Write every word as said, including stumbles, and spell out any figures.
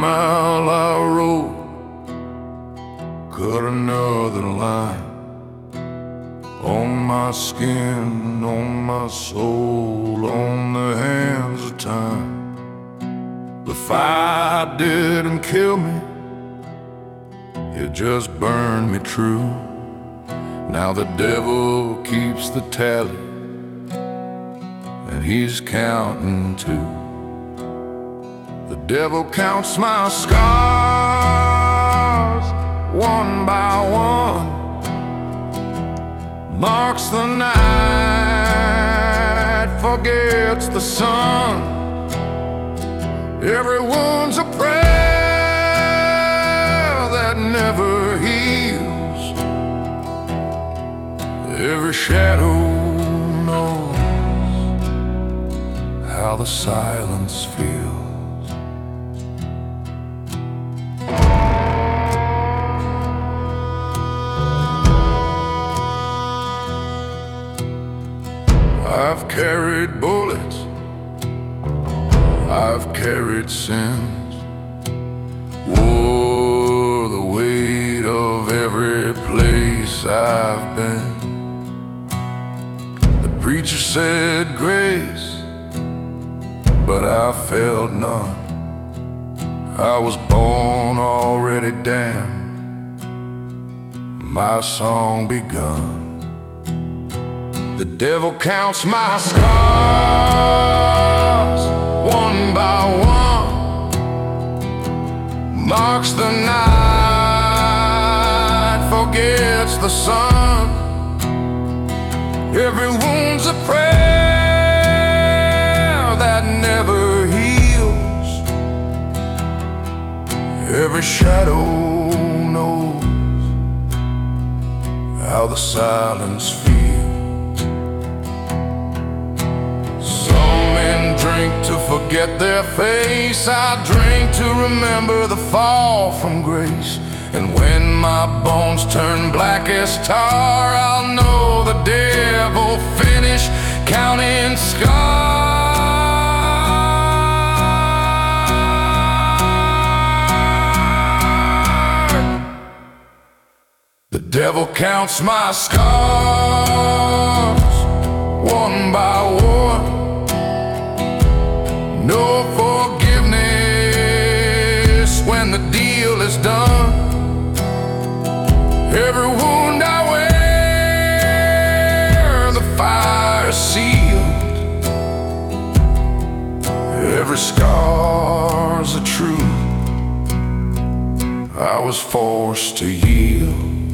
mile I rode, cut another line on my skin, on my soul, on the hands of time. The fire didn't kill me, it just burned me true. Now the devil keeps the tally, and he's counting too. The devil counts my scars one by one, marks the night, forgets the sun. Every wound's a prayer that never heals. Every shadow knows how the silence feels. I've carried bullets, I've carried sins, wore the weight of every place I've been. The preacher said grace, but I felt none. I was born already damned, my song begun. The devil counts my scars one by one, marks the night, forgets the sun. Every wound's a prayer that never heals. Every shadow knows how the silence feels. Drink to forget their face, I drink to remember the fall from grace. And when my bones turn black as tar, I'll know the devil finished counting scars. The devil counts my scars one by one, no forgiveness when the deal is done. Every wound I wear, the fire sealed. Every scar's a truth I was forced to yield.